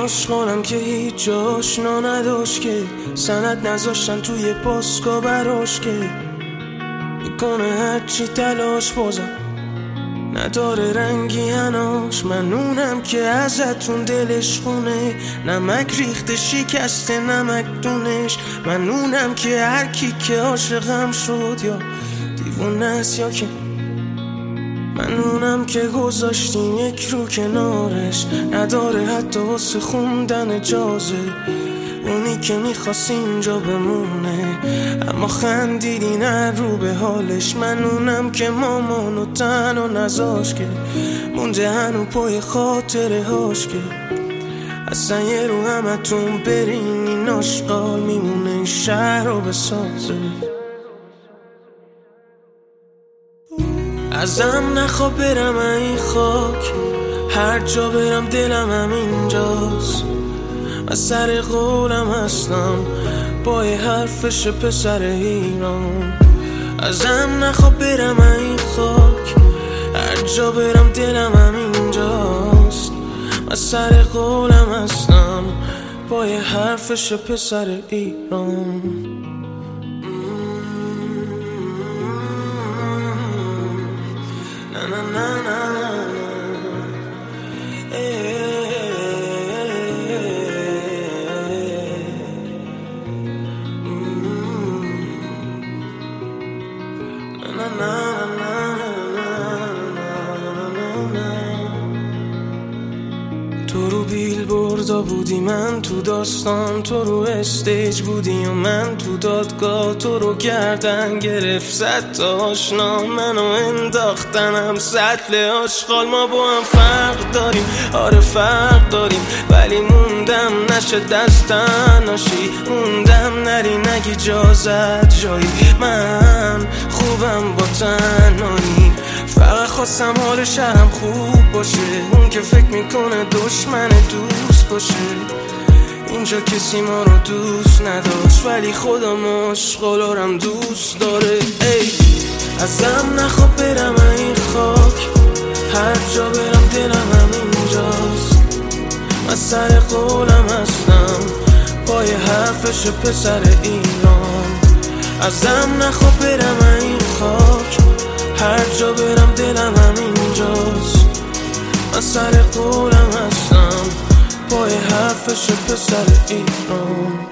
آشغالم که هیچ آشنا نداشت، که سند نذاشتن توی پاسکا براش، که میکنه هرچی تلاش بازم نداره رنگی هناش. من اونم که ازتون دلش خونه، نمک ریخته شکسته نمک دونش. من اونم که هر کی که عاشقم شد یا دیوونه است یا که من اونم که گذاشتیم یک رو کنارش، نداره حتی واسه خوندن اجازه. اونی که میخواست اینجا بمونه اما خندیدی نه رو به حالش. من اونم که مامانو تنها نذاش، که مونده هنو پای خاطره هاش، که اصلا یه رو همتون برین این آشغال میمونه این شهر رو بسازه. ازم نخوا برم این خاک، هر جا برم دلم همینجاست. من سر قولم هستم با یه حرفش پسر ایران. ازم نخوا برم این خاک، هر جا برم دلم همینجاست. من سر قولم هستم با یه حرفش پسر ایران. Na na na na تو رو بیل بردا بودی، من تو داستان، تو رو استیج بودی و من تو دادگاه. تو رو گردن گرفت صد تا آشنا، منو انداختنم سطل آشغال. ما با هم فرق داریم، آره فرق داریم، ولی موندم نشه دستن ناشی. موندم نری نگی جازت جایی، من خوبم با تنهایی. فقط خواستم حال شهرم خوب باشه، اون که فکر میکنه دشمن دوست باشه. اینجا کسی ما رو دوست نداشت، ولی خودم آشغالارم دوست داره. ای ازم نخوا برم این خاک، هر جا برم دلم همینجاست. من سر قولم هستم پای حرفش پسر ایران. ازم نخوا برم این خاک، هر جا برم دلم همینجاست. من سر قولم هستم پای حرفش پسر ایران.